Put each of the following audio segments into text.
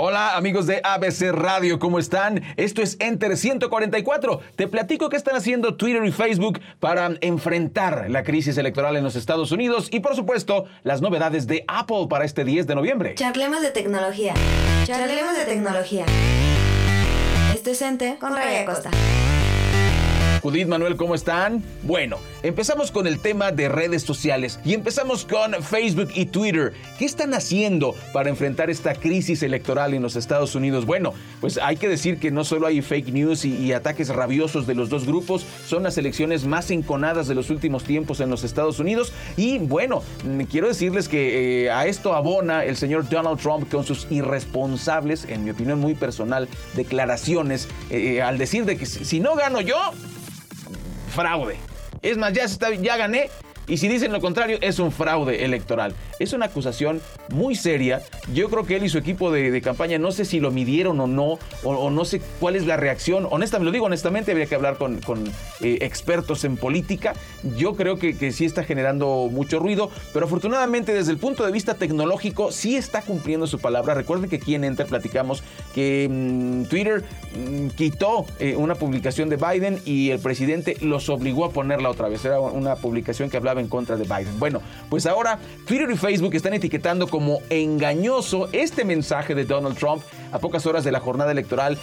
Hola amigos de ABC Radio, ¿cómo están? Esto es Enter 144. Te platico qué están haciendo Twitter y Facebook para enfrentar la crisis electoral en los Estados Unidos y por supuesto las novedades de Apple para este 10 de noviembre. Charlemos de tecnología. Charlemos de tecnología. Esto es Enter con Raya Acosta. Judith, Manuel, ¿cómo están? Bueno, empezamos con el tema de redes sociales y empezamos con Facebook y Twitter. ¿Qué están haciendo para enfrentar esta crisis electoral en los Estados Unidos? Bueno, pues hay que decir que no solo hay fake news y ataques rabiosos de los dos grupos, son las elecciones más enconadas de los últimos tiempos en los Estados Unidos y bueno, quiero decirles que a esto abona el señor Donald Trump con sus irresponsables, en mi opinión muy personal, declaraciones al decir de que si no gano yo, fraude. Es más, ya gané. Y si dicen lo contrario, es un fraude electoral. Es una acusación muy seria. Yo creo que él y su equipo de campaña, no sé si lo midieron o no, o no sé cuál es la reacción. Honestamente, lo digo honestamente, habría que hablar con expertos en política. Yo creo que sí está generando mucho ruido, pero afortunadamente desde el punto de vista tecnológico sí está cumpliendo su palabra. Recuerden que aquí en Enter platicamos que Twitter quitó una publicación de Biden y el presidente los obligó a ponerla otra vez. Era una publicación que hablaba en contra de Biden. Bueno, pues ahora Twitter y Facebook están etiquetando como engañoso este mensaje de Donald Trump a pocas horas de la jornada electoral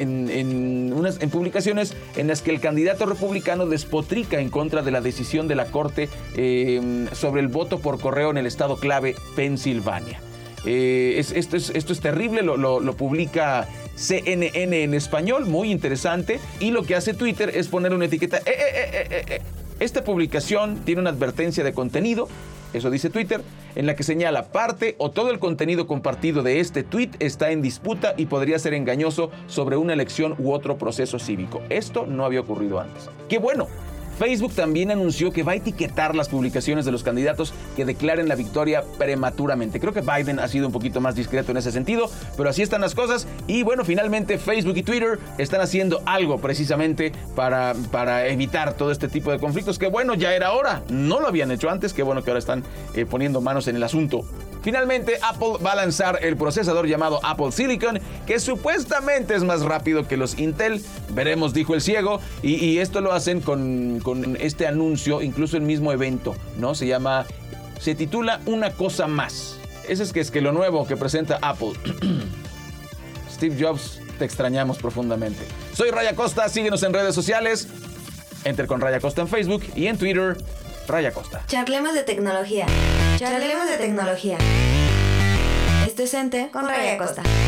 en publicaciones en las que el candidato republicano despotrica en contra de la decisión de la Corte sobre el voto por correo en el estado clave Pensilvania. Esto es terrible, lo publica CNN en español, muy interesante, y lo que hace Twitter es poner una etiqueta. Esta publicación tiene una advertencia de contenido, eso dice Twitter, en la que señala parte o todo el contenido compartido de este tweet está en disputa y podría ser engañoso sobre una elección u otro proceso cívico. Esto no había ocurrido antes. ¡Qué bueno! Facebook también anunció que va a etiquetar las publicaciones de los candidatos que declaren la victoria prematuramente. Creo que Biden ha sido un poquito más discreto en ese sentido, pero así están las cosas. Y bueno, finalmente Facebook y Twitter están haciendo algo precisamente para evitar todo este tipo de conflictos, que bueno, ya era hora. No lo habían hecho antes, qué bueno que ahora están poniendo manos en el asunto. Finalmente, Apple va a lanzar el procesador llamado Apple Silicon, que supuestamente es más rápido que los Intel. Veremos, dijo el ciego. Y esto lo hacen con este anuncio, incluso el mismo evento, ¿no? Se titula Una cosa más. Ese es que lo nuevo que presenta Apple. Steve Jobs, te extrañamos profundamente. Soy Raya Acosta, síguenos en redes sociales. Enter con Raya Acosta en Facebook y en Twitter, Raya Acosta. Charlemos de tecnología. Charlemos de tecnología. Esto es Enter con Raya Acosta.